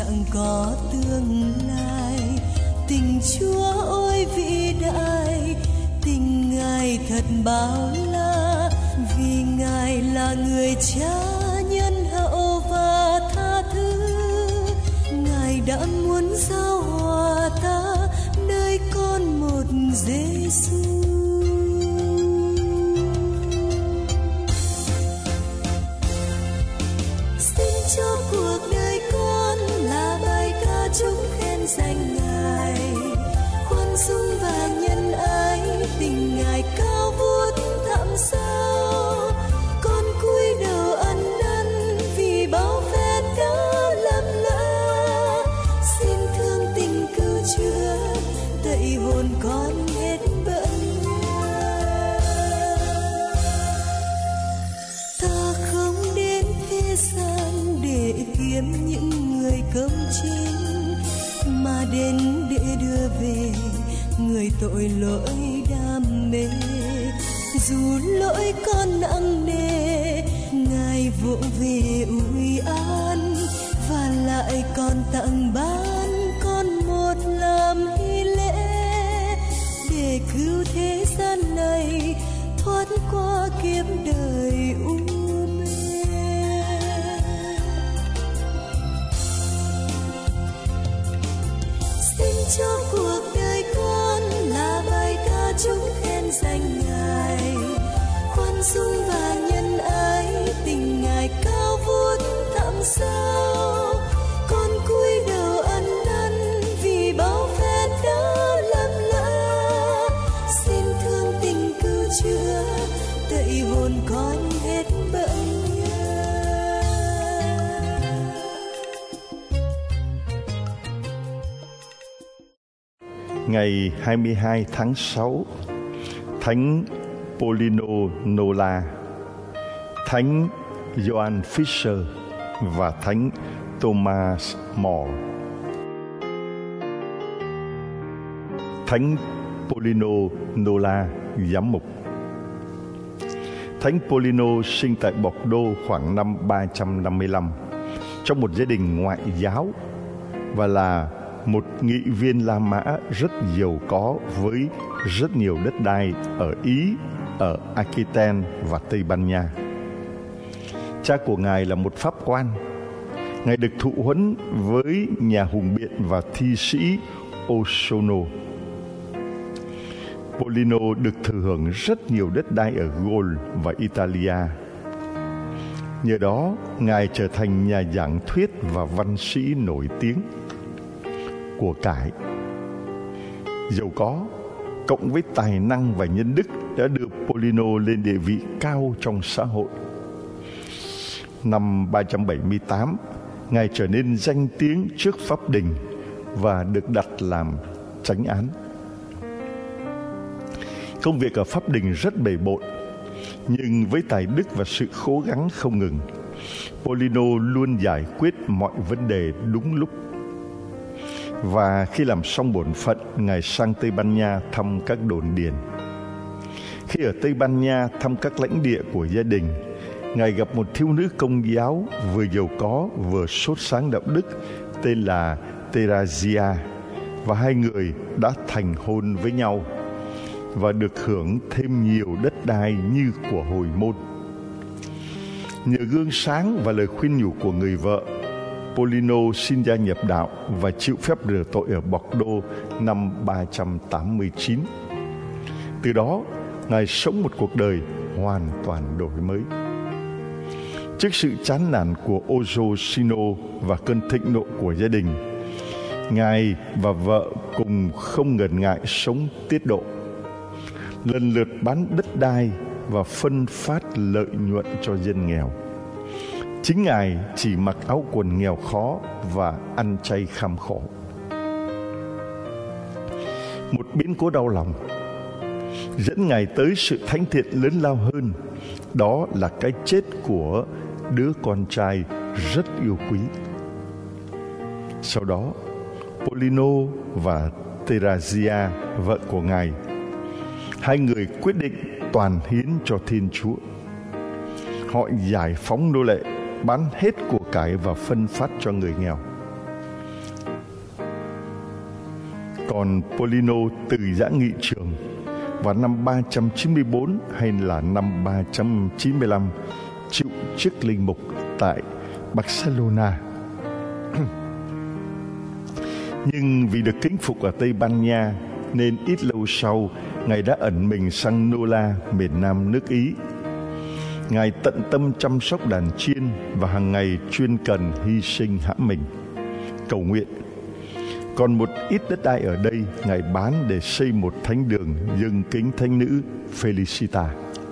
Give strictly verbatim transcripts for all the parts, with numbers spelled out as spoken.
chẳng có tương lai. Tình Chúa ôi vĩ đại, tình Ngài thật bao la, vì Ngài là người Cha nhân hậu và tha thứ. Ngài đã muốn giao hòa ta nơi con một Giêsu. Xin cho cuộc đời con là bài ca chúc khen danh Ngài, khoan dung và nhân ái, tình Ngài cao vút thẳm sao. Con cúi đầu ăn năn vì bao phen đã lầm lỡ, xin thương tình cứu chữa tẩy hồn con hết bận nhớ. Ta không đến thế gian để kiếm những người công chính, mà đến để đưa về người tội lỗi đam mê. Dù lỗi con nặng nề, Ngài vỗ về ủi an, và lại còn tặng ban con một làm hy lễ, để cứu thế gian này thoát qua kiếp đời u mê. Xin cho cuộc đời con là bài ca chúc khen danh Ngài, khoan dung và nhân ái, tình Ngài cao vút thẳm sao. Con cúi đầu ăn năn vì bao phen đã lầm lỡ, xin thương tình cứu chữa tẩy hồn con hết bận nhớ. Ngày hai mươi hai tháng sáu, Thánh Paulino Nola, Thánh Johann Fischer và Thánh Thomas More. Thánh Paulino Nola, giám mục. Thánh Paulino sinh tại Bordeaux khoảng năm ba trăm năm mươi lăm trong một gia đình ngoại giáo và là một nghị viên La Mã rất giàu có với rất nhiều đất đai ở Ý, ở Aquitaine và Tây Ban Nha. Cha của Ngài là một pháp quan. Ngài được thụ huấn với nhà hùng biện và thi sĩ Osorno. Paulino được thừa hưởng rất nhiều đất đai ở Gaul và Italia. Nhờ đó, Ngài trở thành nhà giảng thuyết và văn sĩ nổi tiếng. Của cải, giàu có, cộng với tài năng và nhân đức đã đưa Paulino lên địa vị cao trong xã hội. Năm ba trăm bảy mươi tám, Ngài trở nên danh tiếng trước pháp đình và được đặt làm chánh án. Công việc ở pháp đình rất bề bộn, nhưng với tài đức và sự cố gắng không ngừng, Paulino luôn giải quyết mọi vấn đề đúng lúc. Và khi làm xong bổn phận, Ngài sang Tây Ban Nha thăm các đồn điền. Khi ở Tây Ban Nha thăm các lãnh địa của gia đình, Ngài gặp một thiếu nữ công giáo vừa giàu có vừa sốt sáng đạo đức tên là Terazia, và hai người đã thành hôn với nhau và được hưởng thêm nhiều đất đai như của hồi môn. Nhờ gương sáng và lời khuyên nhủ của người vợ, Paulino xin gia nhập đạo và chịu phép rửa tội ở Bordeaux năm ba trăm tám mươi chín. Từ đó, Ngài sống một cuộc đời hoàn toàn đổi mới. Trước sự chán nản của Osorno và cơn thịnh nộ của gia đình, Ngài và vợ cùng không ngần ngại sống tiết độ, lần lượt bán đất đai và phân phát lợi nhuận cho dân nghèo. Chính Ngài chỉ mặc áo quần nghèo khó và ăn chay kham khổ. Một biến cố đau lòng dẫn Ngài tới sự thánh thiện lớn lao hơn, đó là cái chết của đứa con trai rất yêu quý. Sau đó, Paulino và Terazia, vợ của Ngài, hai người quyết định toàn hiến cho Thiên Chúa. Họ giải phóng nô lệ, bán hết của cải và phân phát cho người nghèo. Còn Polino từ giã nghị trường vào năm ba trăm chín mươi bốn hay là năm ba trăm chín mươi lăm chịu chức linh mục tại Barcelona. Nhưng vì được kính phục ở Tây Ban Nha nên ít lâu sau Ngài đã ẩn mình sang Nola, miền nam nước Ý. Ngài tận tâm chăm sóc đàn chiên và hàng ngày chuyên cần hy sinh hãm mình, cầu nguyện. Còn một ít đất đai ở đây Ngài bán để xây một thánh đường dâng kính thánh nữ Felicita.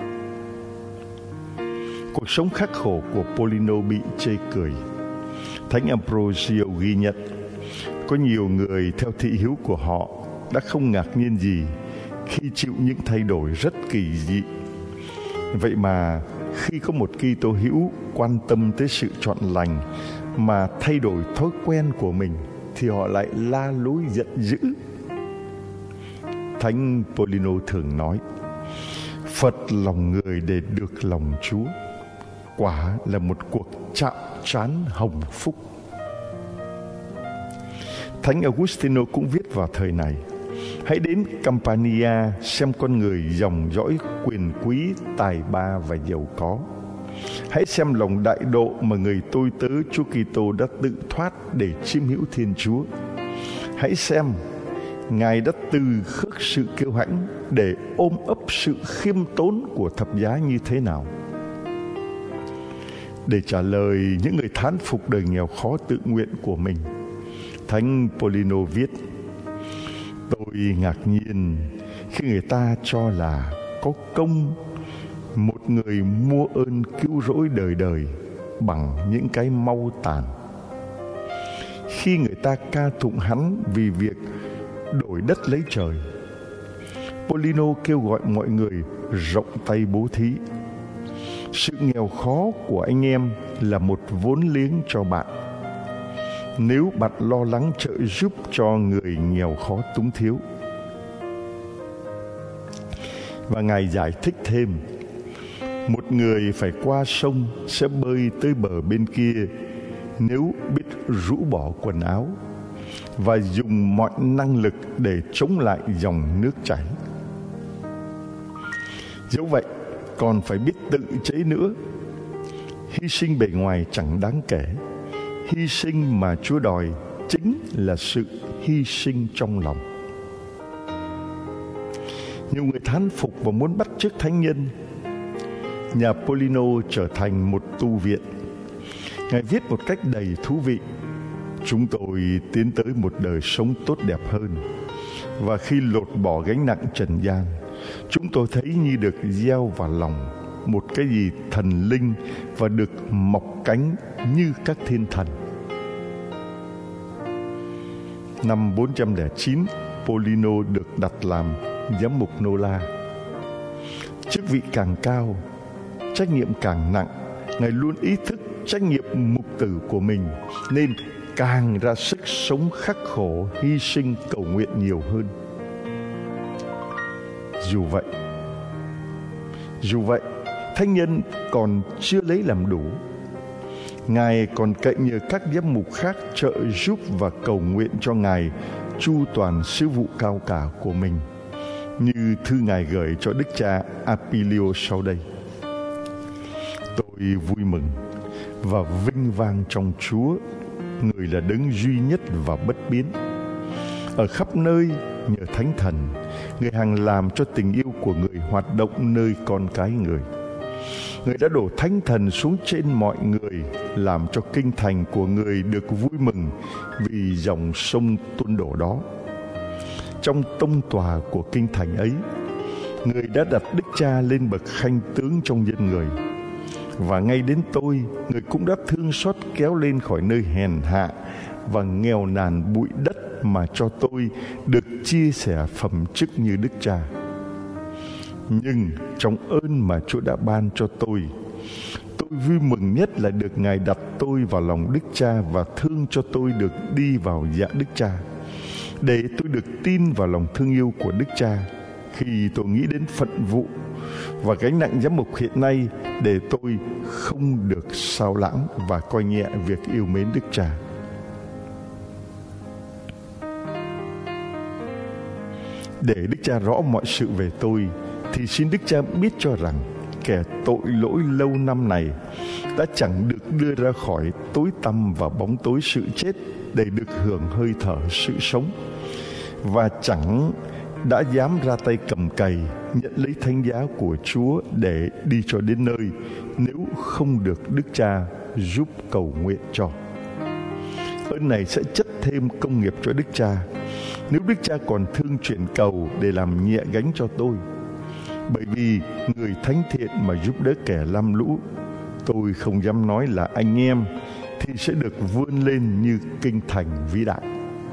Cuộc sống khắc khổ của Polino bị chê cười. Thánh Ambrosio ghi nhận có nhiều người theo thị hiếu của họ đã không ngạc nhiên gì khi chịu những thay đổi rất kỳ dị. Vậy mà khi có một Kitô hữu quan tâm tới sự chọn lành mà thay đổi thói quen của mình thì họ lại la lối giận dữ. Thánh Polino thường nói: phật lòng người để được lòng Chúa, quả là một cuộc chạm trán hồng phúc. Thánh Augustino cũng viết vào thời này: hãy đến Campania xem con người dòng dõi quyền quý, tài ba và giàu có. Hãy xem lòng đại độ mà người tôi tớ Chúa Kitô đã tự thoát để chiêm hữu Thiên Chúa. Hãy xem Ngài đã từ khước sự kiêu hãnh để ôm ấp sự khiêm tốn của thập giá như thế nào. Để trả lời những người thán phục đời nghèo khó tự nguyện của mình, Thánh Polino viết: tôi ngạc nhiên khi người ta cho là có công một người mua ơn cứu rỗi đời đời bằng những cái mau tàn. Khi người ta ca tụng hắn vì việc đổi đất lấy trời, Polino kêu gọi mọi người rộng tay bố thí. Sự nghèo khó của anh em là một vốn liếng cho bạn. Nếu bạn lo lắng trợ giúp cho người nghèo khó túng thiếu. Và Ngài giải thích thêm: một người phải qua sông sẽ bơi tới bờ bên kia nếu biết rũ bỏ quần áo và dùng mọi năng lực để chống lại dòng nước chảy. Dẫu vậy, còn phải biết tự chế nữa. Hy sinh bề ngoài chẳng đáng kể. Hy sinh mà Chúa đòi chính là sự hy sinh trong lòng. Nhiều người thán phục và muốn bắt chước thánh nhân. Nhà Polino trở thành một tu viện. Ngài viết một cách đầy thú vị: chúng tôi tiến tới một đời sống tốt đẹp hơn, và khi lột bỏ gánh nặng trần gian, chúng tôi thấy như được gieo vào lòng một cái gì thần linh và được mọc cánh như các thiên thần. Năm bốn trăm lẻ chín, Polino được đặt làm giám mục Nola. Chức vị càng cao, trách nhiệm càng nặng. Ngài luôn ý thức trách nhiệm mục tử của mình, nên càng ra sức sống khắc khổ, hy sinh, cầu nguyện nhiều hơn. Dù vậy, dù vậy, thánh nhân còn chưa lấy làm đủ. Ngài còn cậy nhờ các giám mục khác trợ giúp và cầu nguyện cho Ngài chu toàn sứ vụ cao cả của mình, như thư Ngài gửi cho Đức cha Apilio sau đây: tôi vui mừng và vinh vang trong Chúa, người là đấng duy nhất và bất biến. Ở khắp nơi nhờ Thánh Thần, người hằng làm cho tình yêu của người hoạt động nơi con cái người. Người đã đổ Thánh Thần xuống trên mọi người, làm cho kinh thành của người được vui mừng vì dòng sông tuôn đổ đó. Trong tông tòa của kinh thành ấy, người đã đặt Đức Cha lên bậc khanh tướng trong dân người. Và ngay đến tôi, người cũng đã thương xót kéo lên khỏi nơi hèn hạ và nghèo nàn bụi đất mà cho tôi được chia sẻ phẩm chức như Đức Cha. Nhưng trong ơn mà Chúa đã ban cho tôi, tôi vui mừng nhất là được Ngài đặt tôi vào lòng Đức Cha và thương cho tôi được đi vào dạ Đức Cha, để tôi được tin vào lòng thương yêu của Đức Cha khi tôi nghĩ đến phận vụ và gánh nặng giám mục hiện nay, để tôi không được sao lãng và coi nhẹ việc yêu mến Đức Cha. Để Đức Cha rõ mọi sự về tôi, thì xin Đức Cha biết cho rằng kẻ tội lỗi lâu năm này đã chẳng được đưa ra khỏi tối tăm và bóng tối sự chết để được hưởng hơi thở sự sống, và chẳng đã dám ra tay cầm cày nhận lấy thánh giá của Chúa để đi cho đến nơi, nếu không được Đức Cha giúp cầu nguyện cho. Ơn này sẽ chất thêm công nghiệp cho Đức Cha, nếu Đức Cha còn thương chuyển cầu để làm nhẹ gánh cho tôi. Bởi vì người thánh thiện mà giúp đỡ kẻ lam lũ, tôi không dám nói là anh em, thì sẽ được vươn lên như kinh thành vĩ đại.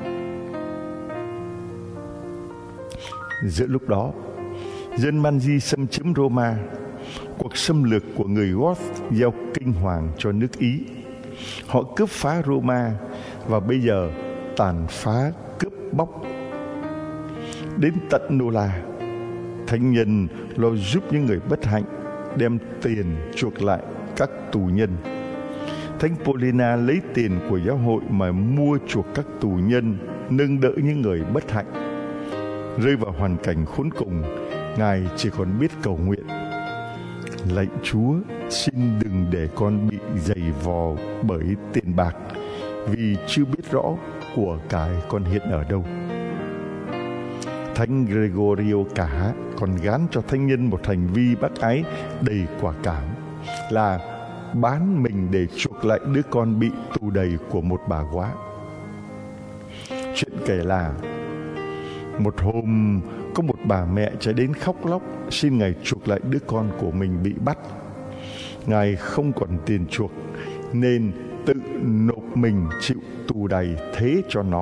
Giữa lúc đó, dân Man-di xâm chiếm Roma. Cuộc xâm lược của người Goth gieo kinh hoàng cho nước Ý. Họ cướp phá Roma và bây giờ tàn phá cướp bóc đến tận Nola. Thánh nhân lo giúp những người bất hạnh, đem tiền chuộc lại các tù nhân. Thánh Paulina lấy tiền của giáo hội mà mua chuộc các tù nhân, nâng đỡ những người bất hạnh. Rơi vào hoàn cảnh khốn cùng, Ngài chỉ còn biết cầu nguyện: lạy Chúa, xin đừng để con bị dày vò bởi tiền bạc, vì chưa biết rõ của cải con hiện ở đâu. Thánh Gregorio cả còn gán cho thánh nhân một hành vi bác ái đầy quả cảm, là bán mình để chuộc lại đứa con bị tù đầy của một bà góa. Chuyện kể là một hôm có một bà mẹ chạy đến khóc lóc xin Ngài chuộc lại đứa con của mình bị bắt. Ngài không còn tiền chuộc nên tự nộp mình chịu tù đầy thế cho nó.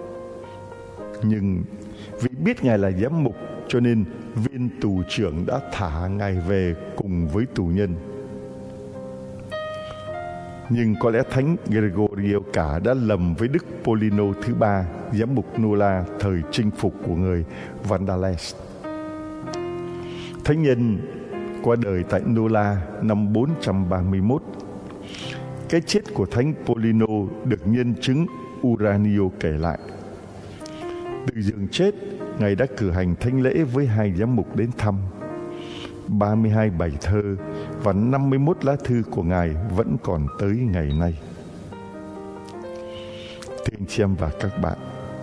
Nhưng vì biết Ngài là giám mục, cho nên viên tù trưởng đã thả Ngài về cùng với tù nhân. Nhưng có lẽ Thánh Gregorio cả đã lầm với Đức Polino thứ ba, giám mục Nola thời chinh phục của người Vandales. Thánh nhân qua đời tại Nola năm bốn trăm ba mươi mốt. Cái chết của Thánh Polino được nhân chứng Uranio kể lại. Từ giường chết, Ngài đã cử hành thánh lễ với hai giám mục đến thăm. ba mươi hai bài thơ và năm mươi mốt lá thư của Ngài vẫn còn tới ngày nay. Thưa anh chị em và các bạn,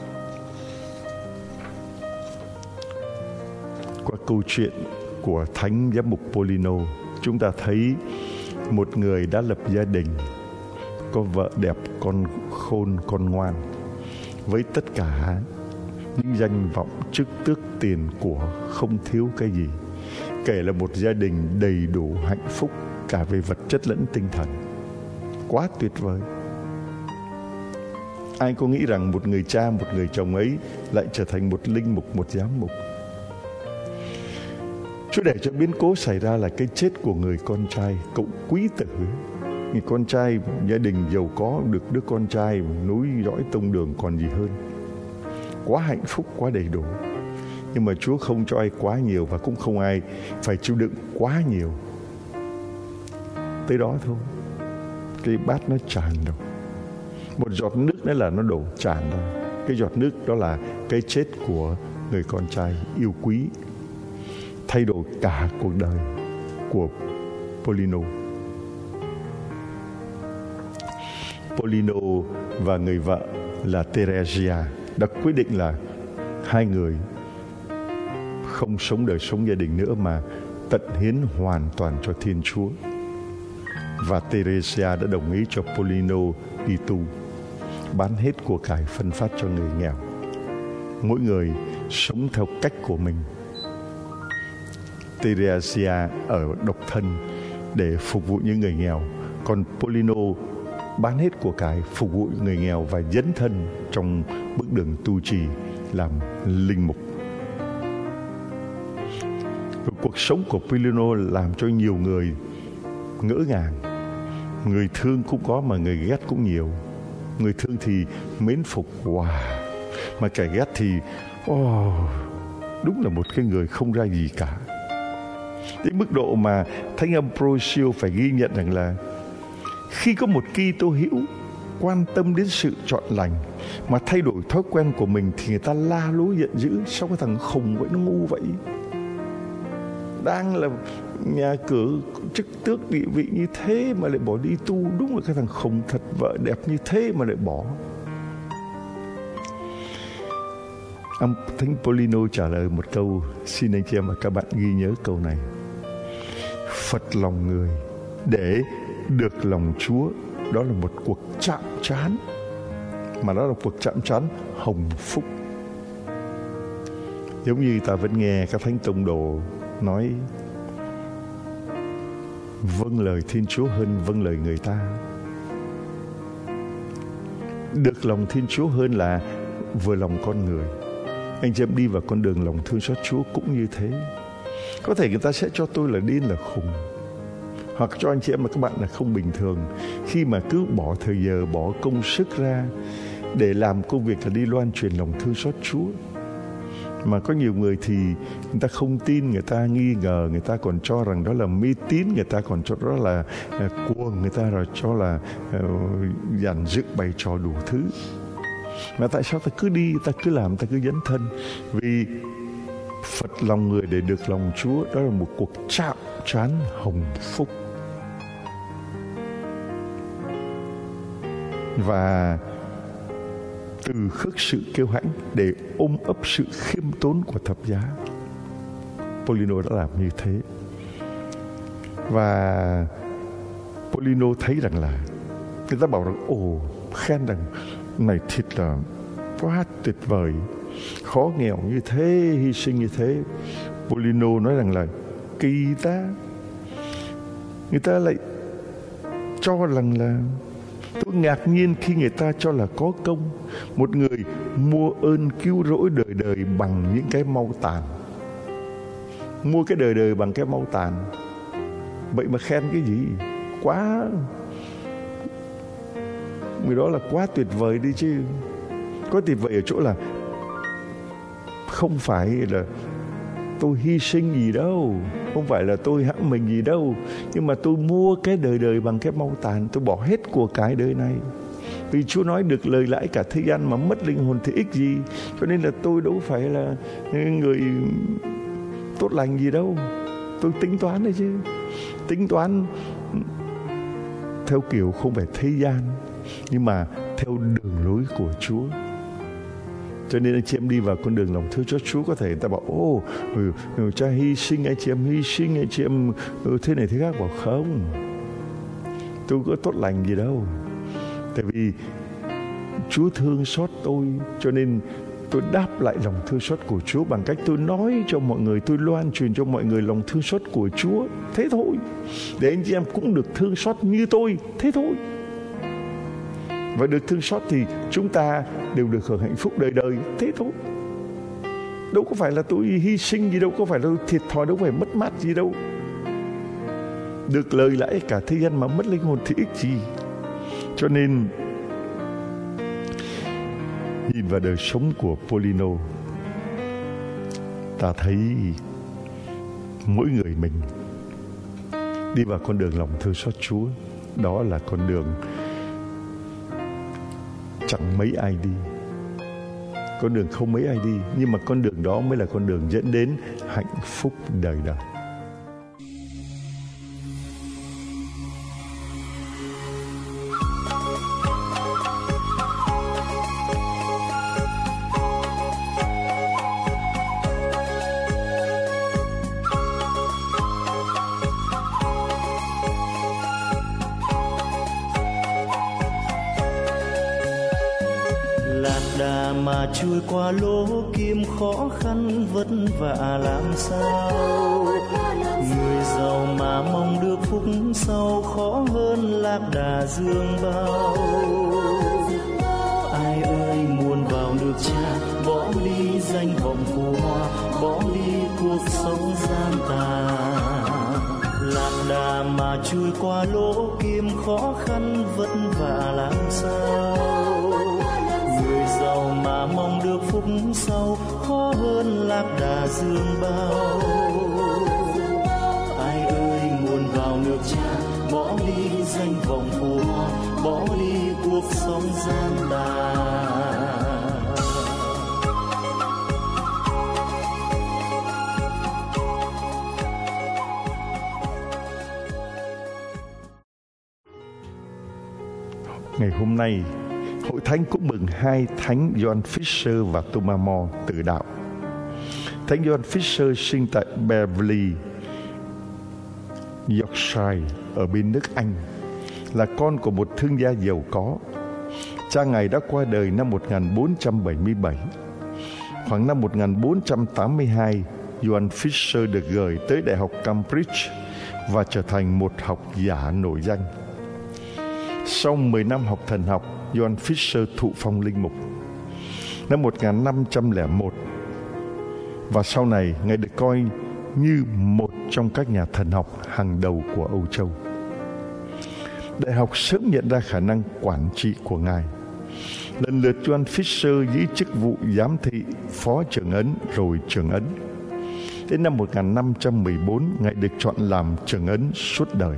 qua câu chuyện của Thánh Giám mục Polino, chúng ta thấy một người đã lập gia đình, có vợ đẹp, con khôn, con ngoan, với tất cả những danh vọng, chức tước, tiền của, không thiếu cái gì. Kể là một gia đình đầy đủ hạnh phúc cả về vật chất lẫn tinh thần. Quá tuyệt vời. Ai có nghĩ rằng một người cha, một người chồng ấy lại trở thành một linh mục, một giám mục? Chúa để cho biến cố xảy ra là cái chết của người con trai, cậu quý tử. Người con trai, gia đình giàu có, được đứa con trai nối dõi tông đường còn gì hơn. Quá hạnh phúc, quá đầy đủ. Nhưng mà Chúa không cho ai quá nhiều, và cũng không ai phải chịu đựng quá nhiều. Tới đó thôi, cái bát nó tràn đâu. Một giọt nước nữa là nó đổ tràn đâu. Cái giọt nước đó là cái chết của người con trai yêu quý, thay đổi cả cuộc đời của Polino. Polino và người vợ là Teresia đã quyết định là hai người không sống đời sống gia đình nữa, mà tận hiến hoàn toàn cho Thiên Chúa. Và Teresia đã đồng ý cho Polino đi tu, bán hết của cải phân phát cho người nghèo. Mỗi người sống theo cách của mình. Teresia ở độc thân để phục vụ những người nghèo, còn Polino bán hết của cải phục vụ người nghèo và dấn thân trong bước đường tu trì làm linh mục. Và cuộc sống của Polino làm cho nhiều người ngỡ ngàng. Người thương cũng có mà người ghét cũng nhiều. Người thương thì mến phục, wow, mà kẻ ghét thì oh, đúng là một cái người không ra gì cả. Đến mức độ mà Thánh Ambrosio phải ghi nhận rằng là khi có một Kitô hữu quan tâm đến sự chọn lành, mà thay đổi thói quen của mình, thì người ta la lối giận dữ: sao cái thằng khùng vậy, nó ngu vậy, đang là nhà cửa chức tước địa vị như thế mà lại bỏ đi tu, đúng là cái thằng khùng thật, vợ đẹp như thế mà lại bỏ. Ông Thánh Polino trả lời một câu, xin anh chị em và các bạn ghi nhớ câu này: phật lòng người để được lòng Chúa, đó là một cuộc chạm trán, mà đó là cuộc chạm trán hồng phúc. Giống như ta vẫn nghe các thánh tông đồ nói vâng lời Thiên Chúa hơn vâng lời người ta. Được lòng Thiên Chúa hơn là vừa lòng con người. Anh chị em đi vào con đường lòng thương xót Chúa cũng như thế. Có thể người ta sẽ cho tôi là điên, là khùng, hoặc cho anh chị em và các bạn là không bình thường, khi mà cứ bỏ thời giờ, bỏ công sức ra để làm công việc là đi loan truyền lòng thương xót Chúa. Mà có nhiều người thì người ta không tin, người ta nghi ngờ, người ta còn cho rằng đó là mê tín, người ta còn cho đó là uh, cuồng, người ta rồi cho là uh, dàn dựng bày trò đủ thứ. Mà tại sao ta cứ đi, ta cứ làm, ta cứ dấn thân? Vì phật lòng người để được lòng Chúa, đó là một cuộc chạm trán hồng phúc. Và từ khước sự kiêu hãnh để ôm ấp sự khiêm tốn của thập giá, Polino đã làm như thế. Và Polino thấy rằng là người ta bảo rằng ồ, khen rằng này thiệt là quá tuyệt vời, khó nghèo như thế, hy sinh như thế. Polino nói rằng là kỳ ta, người ta lại cho rằng là, tôi ngạc nhiên khi người ta cho là có công. Một người mua ơn cứu rỗi đời đời bằng những cái mau tàn, mua cái đời đời bằng cái mau tàn. Vậy mà khen cái gì? Quá, người đó là quá tuyệt vời đi chứ. Có tuyệt vời ở chỗ là không phải là tôi hy sinh gì đâu, không phải là tôi hãm mình gì đâu, nhưng mà tôi mua cái đời đời bằng cái mau tàn. Tôi bỏ hết của cái đời này, vì Chúa nói được lời lãi cả thế gian mà mất linh hồn thì ích gì. Cho nên là tôi đâu phải là người tốt lành gì đâu. Tôi tính toán đấy chứ, tính toán theo kiểu không phải thế gian, nhưng mà theo đường lối của Chúa. Cho nên anh chị em đi vào con đường lòng thương xót Chúa, có thể người ta bảo ô, ừ, ừ, cha hy sinh, anh chị em hy sinh, anh chị em ừ, thế này thế khác. Bảo không, tôi có tốt lành gì đâu. Tại vì Chúa thương xót tôi, cho nên tôi đáp lại lòng thương xót của Chúa bằng cách tôi nói cho mọi người, tôi loan truyền cho mọi người lòng thương xót của Chúa. Thế thôi, để anh chị em cũng được thương xót như tôi. Thế thôi. Và được thương xót thì chúng ta đều được hưởng hạnh phúc đời đời. Thế thôi. Đâu có phải là tôi hy sinh gì đâu, có phải là tôi thiệt thòi, đâu phải mất mát gì đâu. Được lời lãi cả thế gian mà mất linh hồn thì ích gì. Cho nên nhìn vào đời sống của Polino, ta thấy mỗi người mình đi vào con đường lòng thương xót Chúa, đó là con đường chẳng mấy ai đi, con đường không mấy ai đi, nhưng mà con đường đó mới là con đường dẫn đến hạnh phúc đời đời. Mà trôi qua lỗ kim khó khăn vất vả làm sao, người giàu mà mong được phúc sau khó hơn lạc đà dương bao. Ai ơi muốn vào nước Cha, bỏ đi danh vọng phù hoa, bỏ đi cuộc sống gian tà. Lạc đà mà trôi qua lỗ kim khó khăn vất vả làm sao, người giàu mà mong được phúc sau khó hơn lạc đà dương bao. Ai ơi muốn vào nước Cha, bỏ đi danh vọng phù hoa, bỏ đi cuộc cuộc sống gian tàn. Ngày hôm nay, Hội Thánh cũng mừng hai thánh John Fisher và Thomas More tử đạo. Thánh John Fisher sinh tại Beverley, Yorkshire ở bên nước Anh, là con của một thương gia giàu có. Cha ngài đã qua đời năm một nghìn bốn trăm bảy mươi bảy. Khoảng năm một nghìn bốn trăm tám mươi hai, John Fisher được gửi tới Đại học Cambridge và trở thành một học giả nổi danh. Sau mười năm học thần học, John Fisher thụ phong linh mục năm một nghìn năm trăm lẻ một, và sau này ngài được coi như một trong các nhà thần học hàng đầu của Âu Châu. Đại học sớm nhận ra khả năng quản trị của ngài. Lần lượt John Fisher giữ chức vụ giám thị, phó trưởng ấn rồi trưởng ấn. Đến năm một nghìn năm trăm mười bốn, ngài được chọn làm trưởng ấn suốt đời.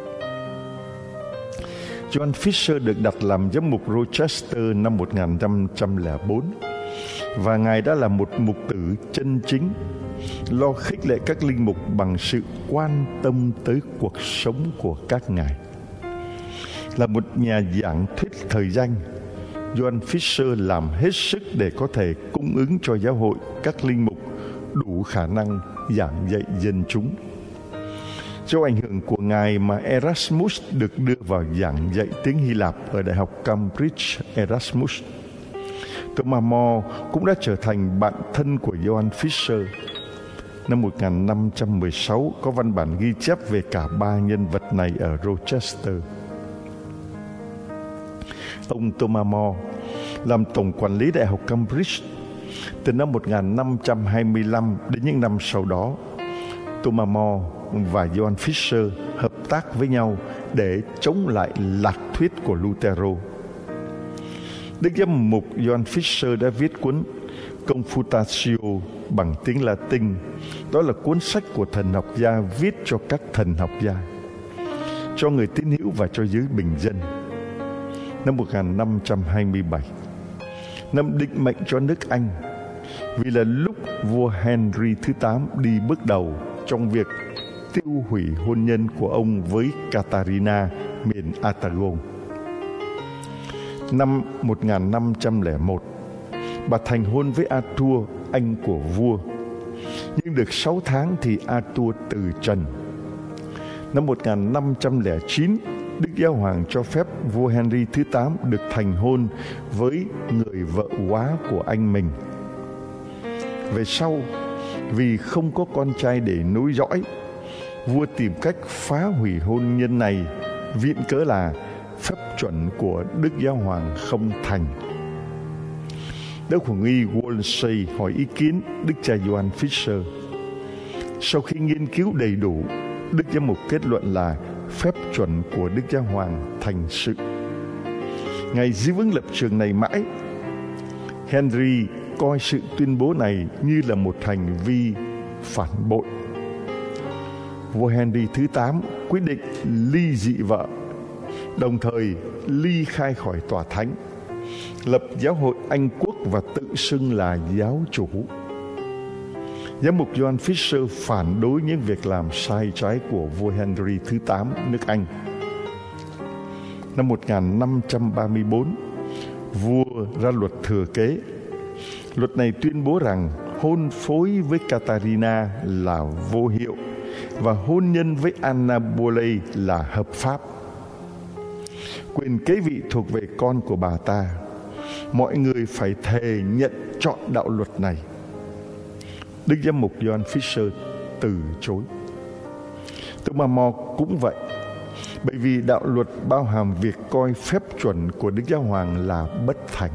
John Fisher được đặt làm giám mục Rochester năm một nghìn năm trăm lẻ bốn, và ngài đã là một mục tử chân chính, lo khích lệ các linh mục bằng sự quan tâm tới cuộc sống của các ngài. Là một nhà giảng thuyết thời danh, John Fisher làm hết sức để có thể cung ứng cho giáo hội các linh mục đủ khả năng giảng dạy dân chúng. Do ảnh hưởng của ngài mà Erasmus được đưa vào giảng dạy tiếng Hy Lạp ở Đại học Cambridge Erasmus. Thomas More cũng đã trở thành bạn thân của John Fisher. Năm một nghìn năm trăm mười sáu có văn bản ghi chép về cả ba nhân vật này ở Rochester. Ông Thomas More làm tổng quản lý Đại học Cambridge từ năm một nghìn năm trăm hai mươi lăm đến những năm sau đó. Thomas More và John Fisher hợp tác với nhau để chống lại lạc thuyết của Lutero. Đức giám mục John Fisher đã viết cuốn Confutatio bằng tiếng Latin. Đó là cuốn sách của thần học gia viết cho các thần học gia, cho người tín hữu và cho giới bình dân. Năm một nghìn năm trăm hai mươi bảy, năm định mệnh cho nước Anh, vì là lúc vua Henry thứ tám đi bước đầu trong việc tiêu hủy hôn nhân của ông với Catarina miền Aragon. Năm một nghìn năm trăm lẻ một, bà thành hôn với Arthur, anh của vua. Nhưng được sáu tháng thì Arthur từ trần. Năm một nghìn năm trăm lẻ chín, Đức Giáo Hoàng cho phép vua Henry thứ tám được thành hôn với người vợ quá của anh mình. Về sau, vì không có con trai để nối dõi, vua tìm cách phá hủy hôn nhân này, viện cớ là phép chuẩn của Đức Giáo Hoàng không thành. Đức Hoàng y Wolsey hỏi ý kiến Đức cha John Fisher. Sau khi nghiên cứu đầy đủ, Đức Giám mục kết luận là phép chuẩn của Đức Giáo Hoàng thành sự. Ngài giữ vững lập trường này mãi. Henry coi sự tuyên bố này như là một hành vi phản bội. Vua Henry thứ tám quyết định ly dị vợ, đồng thời ly khai khỏi tòa thánh, lập giáo hội Anh quốc và tự xưng là giáo chủ. Giám mục John Fisher phản đối những việc làm sai trái của vua Henry thứ tám nước Anh. Năm một nghìn năm trăm ba mươi bốn, vua ra luật thừa kế. Luật này tuyên bố rằng hôn phối với Catarina là vô hiệu và hôn nhân với Anna Boleyn là hợp pháp. Quyền kế vị thuộc về con của bà ta. Mọi người phải thề nhận trọn đạo luật này. Đức giám mục John Fisher từ chối. Thomas More cũng vậy, bởi vì đạo luật bao hàm việc coi phép chuẩn của Đức Giáo Hoàng là bất thành.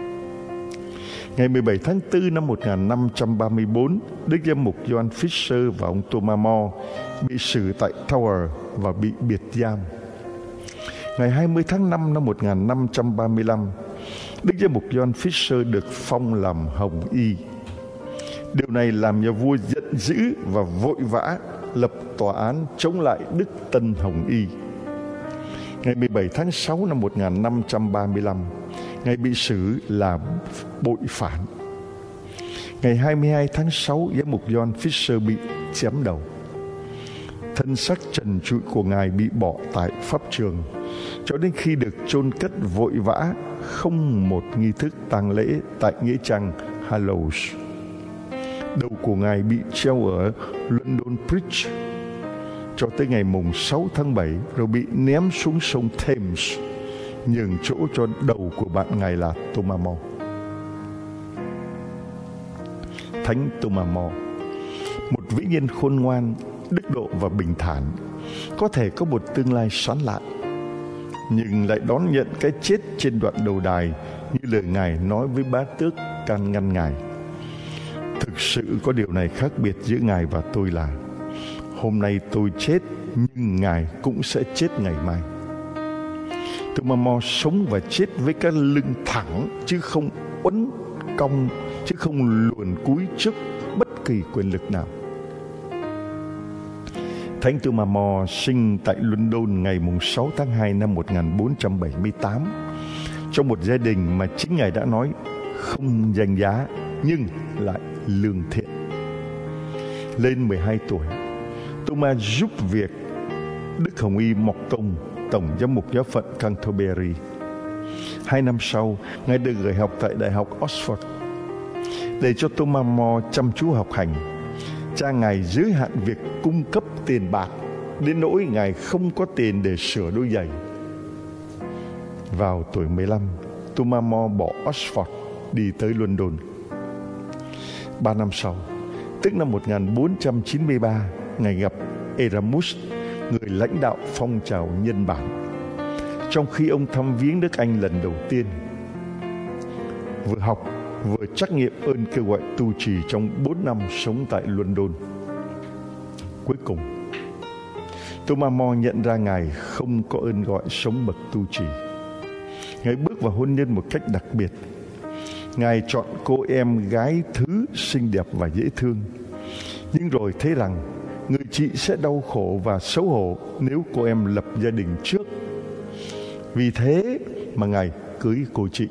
Ngày mười bảy tháng tư năm một nghìn năm trăm ba mươi bốn, Đức giám mục John Fisher và ông Thomas More bị xử tại Tower và bị biệt giam. Ngày hai mươi tháng năm năm một nghìn năm trăm ba mươi lăm, Đức giám mục John Fisher được phong làm hồng y. Điều này làm nhà vua giận dữ và vội vã lập tòa án chống lại Đức Tân Hồng Y. Ngày mười bảy tháng sáu năm một nghìn năm trăm ba mươi lăm, Ngài bị xử là bội phản. Ngày hai mươi hai tháng sáu, Giám mục John Fisher bị chém đầu. Thân xác trần trụi của Ngài bị bỏ tại pháp trường cho đến khi được chôn cất vội vã, không một nghi thức tang lễ tại nghĩa trang Hallows. Đầu của Ngài bị treo ở London Bridge cho tới ngày mùng sáu tháng bảy, rồi bị ném xuống sông Thames, nhường chỗ cho đầu của bạn Ngài là Thomas More. Thánh Thomas More, một vĩ nhân khôn ngoan, đức độ và bình thản, có thể có một tương lai sáng lạn, nhưng lại đón nhận cái chết trên đoạn đầu đài như lời Ngài nói với bá tước can ngăn Ngài. Thực sự có điều này khác biệt giữa Ngài và tôi là hôm nay tôi chết, nhưng Ngài cũng sẽ chết ngày mai. Thomas More sống và chết với cái lưng thẳng, chứ không uốn cong, chứ không luồn cúi trước bất kỳ quyền lực nào. Thánh Thomas More sinh tại London ngày sáu tháng hai năm một nghìn bốn trăm bảy mươi tám, trong một gia đình mà chính Ngài đã nói không danh giá nhưng lại lương thiện. Lên mười hai tuổi, Thomas giúp việc Đức Hồng Y Mọc Công, Tổng giám mục giáo phận Canterbury. Hai năm sau, Ngài được gửi học tại Đại học Oxford. Để cho Thomas More chăm chú học hành, cha Ngài giới hạn việc cung cấp tiền bạc đến nỗi Ngài không có tiền để sửa đôi giày. Vào tuổi mười lăm, Thomas More bỏ Oxford đi tới London. Ba năm sau, tức năm một nghìn bốn trăm chín mươi ba, Ngài gặp Erasmus, người lãnh đạo phong trào nhân bản, trong khi ông thăm viếng nước Anh lần đầu tiên. Vừa học vừa trắc nghiệm ơn kêu gọi tu trì trong bốn năm sống tại London. Cuối cùng, Thomas More nhận ra Ngài không có ơn gọi sống bậc tu trì. Ngài bước vào hôn nhân một cách đặc biệt. Ngài chọn cô em gái thứ xinh đẹp và dễ thương, nhưng rồi thấy rằng người chị sẽ đau khổ và xấu hổ nếu cô em lập gia đình trước. Vì thế mà Ngài cưới cô chị.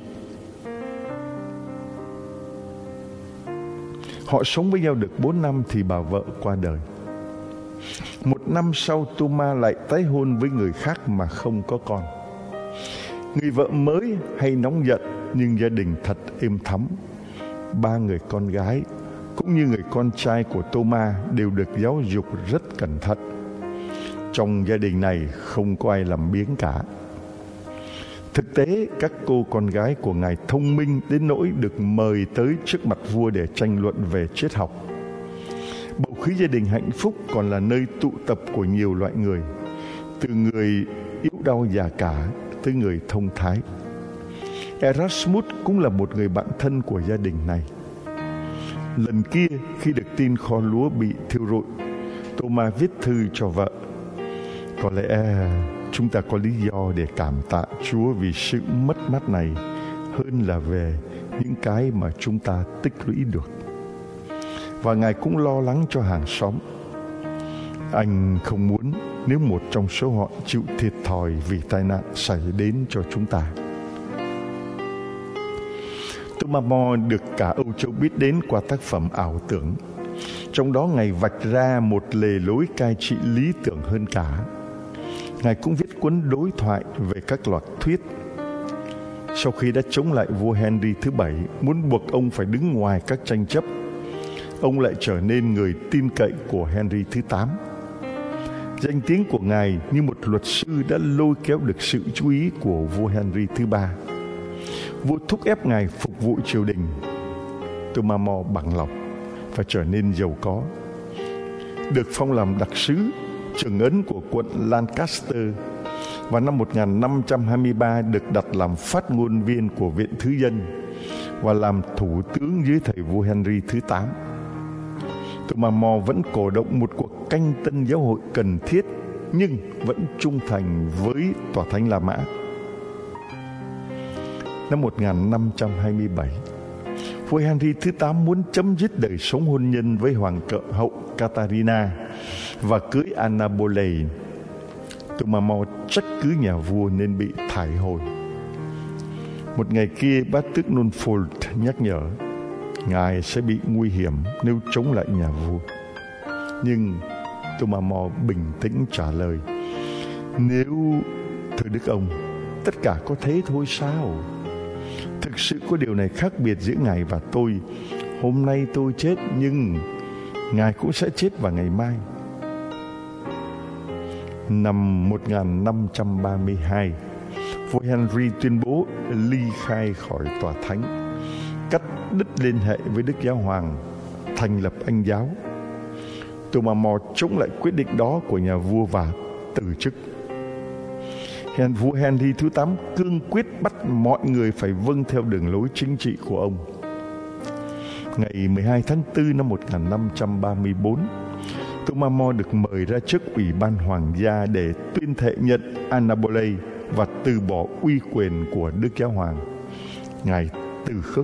Họ sống với nhau được bốn năm thì bà vợ qua đời. Một năm sau, Thomas lại tái hôn với người khác mà không có con. Người vợ mới hay nóng giận, nhưng gia đình thật êm thấm. Ba người con gái cũng như người con trai của Thomas đều được giáo dục rất cẩn thận. Trong gia đình này không có ai làm biếng cả. Thực tế, các cô con gái của Ngài thông minh đến nỗi được mời tới trước mặt vua để tranh luận về triết học. Bầu khí gia đình hạnh phúc còn là nơi tụ tập của nhiều loại người, từ người yếu đau già cả tới người thông thái. Erasmus cũng là một người bạn thân của gia đình này. Lần kia, khi được tin kho lúa bị thiêu rụi, Thomas viết thư cho vợ: có lẽ chúng ta có lý do để cảm tạ Chúa vì sự mất mát này hơn là về những cái mà chúng ta tích lũy được. Và Ngài cũng lo lắng cho hàng xóm. Anh không muốn nếu một trong số họ chịu thiệt thòi vì tai nạn xảy đến cho chúng ta. Thomas More được cả Âu Châu biết đến qua tác phẩm Ảo Tưởng. Trong đó Ngài vạch ra một lề lối cai trị lý tưởng hơn cả. Ngài cũng viết cuốn đối thoại về các loạt thuyết. Sau khi đã chống lại vua Henry thứ bảy, muốn buộc ông phải đứng ngoài các tranh chấp, ông lại trở nên người tin cậy của Henry thứ tám. Danh tiếng của Ngài như một luật sư đã lôi kéo được sự chú ý của vua Henry thứ ba. Vua thúc ép Ngài phục vụ triều đình. Thomas More bằng lòng và trở nên giàu có, được phong làm đặc sứ trưởng ấn của quận Lancaster, và năm một nghìn năm trăm hai mươi ba được đặt làm phát ngôn viên của Viện Thứ Dân và làm thủ tướng dưới thời vua Henry thứ tám. Thomas More vẫn cổ động một cuộc canh tân giáo hội cần thiết, nhưng vẫn trung thành với Tòa Thánh La Mã. Năm một nghìn năm trăm hai mươi bảy, vua Henry thứ tám muốn chấm dứt đời sống hôn nhân với hoàng cợ hậu Catarina và cưới Anna Boleyn. Tomamo trách cứ nhà vua nên bị thải hồi. Một ngày kia, bá tước Nunfold nhắc nhở ngài sẽ bị nguy hiểm nếu chống lại nhà vua. Nhưng Tomamo bình tĩnh trả lời: nếu thưa đức ông, tất cả có thế thôi sao? Thực sự có điều này khác biệt giữa ngài và tôi. Hôm nay tôi chết, nhưng ngài cũng sẽ chết vào ngày mai. Năm một nghìn năm trăm ba mươi hai, vua Henry tuyên bố ly khai khỏi tòa thánh, cắt đứt liên hệ với Đức Giáo Hoàng, thành lập Anh giáo. Tomamo chống lại quyết định đó của nhà vua và từ chức. Vua Henry thứ tám cương quyết bắt mọi người phải vâng theo đường lối chính trị của ông. Ngày mười hai tháng tư năm một nghìn năm trăm ba mươi bốn, Tomamo được mời ra trước Ủy ban Hoàng gia để tuyên thệ nhận Annobole và từ bỏ uy quyền của Đức Giáo Hoàng. Ngài từ khước.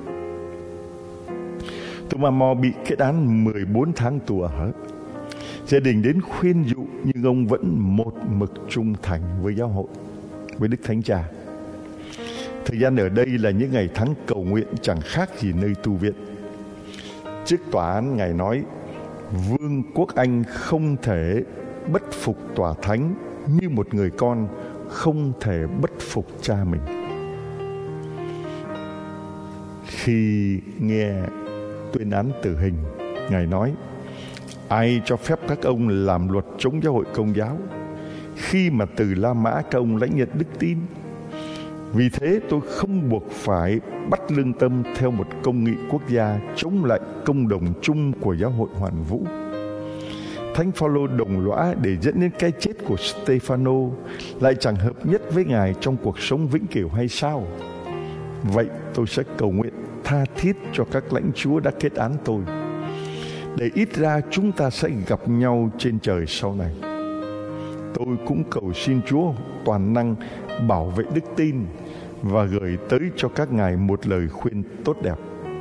Tomamo bị kết án mười bốn tháng tù ở. Gia đình đến khuyên dụ, nhưng ông vẫn một mực trung thành với giáo hội, với Đức Thánh Cha. Thời gian ở đây là những ngày tháng cầu nguyện chẳng khác gì nơi tu viện. Trước tòa án, Ngài nói: Vương quốc Anh không thể bất phục tòa thánh như một người con không thể bất phục cha mình. Khi nghe tuyên án tử hình, Ngài nói: ai cho phép các ông làm luật chống giáo hội Công giáo khi mà từ La Mã các ông lãnh nhận đức tin? Vì thế tôi không buộc phải bắt lương tâm theo một công nghị quốc gia chống lại công đồng chung của giáo hội Hoàn Vũ. Thánh Phaolô đồng lõa để dẫn đến cái chết của Stefano lại chẳng hợp nhất với Ngài trong cuộc sống vĩnh cửu hay sao? Vậy tôi sẽ cầu nguyện tha thiết cho các lãnh chúa đã kết án tôi, để ít ra chúng ta sẽ gặp nhau trên trời sau này. Tôi cũng cầu xin Chúa toàn năng bảo vệ đức tin và gửi tới cho các ngài một lời khuyên tốt đẹp.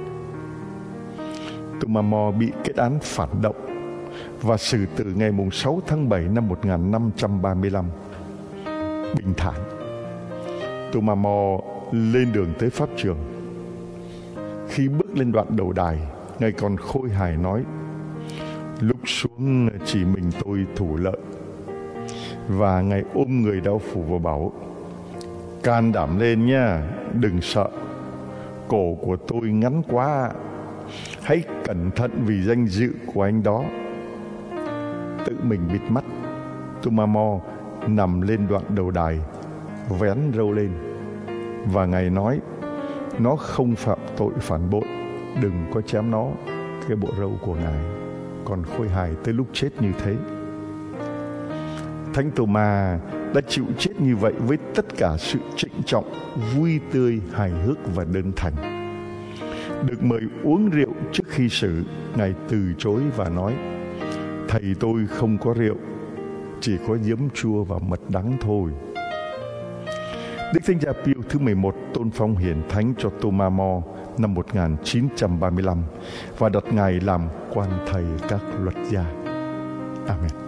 Tomamo bị kết án phản động và xử tử ngày sáu tháng bảy năm một nghìn năm trăm ba mươi lăm. Bình thản, Tomamo lên đường tới pháp trường. Khi bước lên đoạn đầu đài, Ngài còn khôi hài nói: lúc xuống chỉ mình tôi thủ lợi. Và Ngài ôm người đao phủ và bảo: can đảm lên nha, đừng sợ. Cổ của tôi ngắn quá, hãy cẩn thận vì danh dự của anh đó. Tự mình bịt mắt, Tomamo nằm lên đoạn đầu đài, vén râu lên. Và Ngài nói: nó không phạm tội phản bội, đừng có chém nó. Cái bộ râu của Ngài còn khôi hài tới lúc chết như thế. Thánh Tô-ma đã chịu chết như vậy với tất cả sự trịnh trọng, vui tươi, hài hước và đơn thành. Được mời uống rượu trước khi xử, Ngài từ chối và nói: thầy tôi không có rượu, chỉ có giấm chua và mật đắng thôi. Đức Thánh Cha Pio thứ mười một tôn phong hiển thánh cho Tomamo năm một nghìn chín trăm ba mươi lăm và đặt Ngài làm quan thầy các luật gia. Amen.